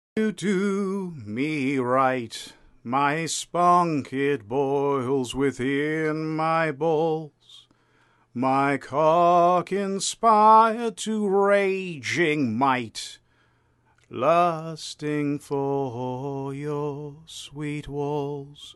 You do me right, my spunk it boils within my balls, my cock inspired to raging might, lusting for your sweet walls.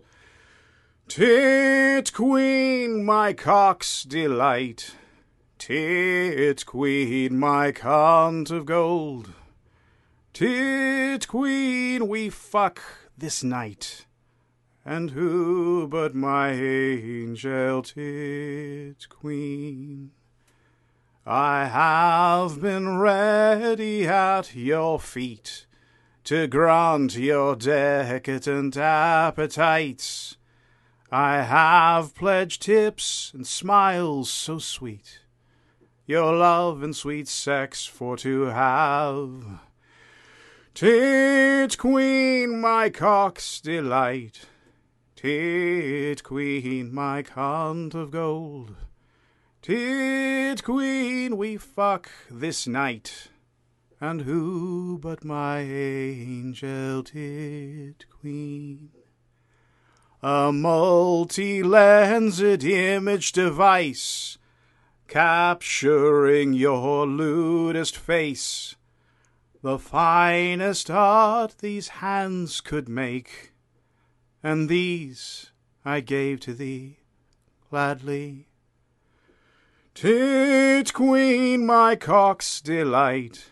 Tit queen, my cock's delight, tit queen, my cunt of gold, tit queen, we fuck this night, and who but my angel tit queen? I have been ready at your feet to grant your decadent appetites. I have pledged tips and smiles so sweet, your love and sweet sex for to have. Tit queen, my cock's delight, tit queen, my cunt of gold, tit queen, we fuck this night, and who but my angel tit queen? A multi-lensed image device capturing your lewdest face, the finest art these hands could make, and these I gave to thee gladly. Tit queen, my cock's delight,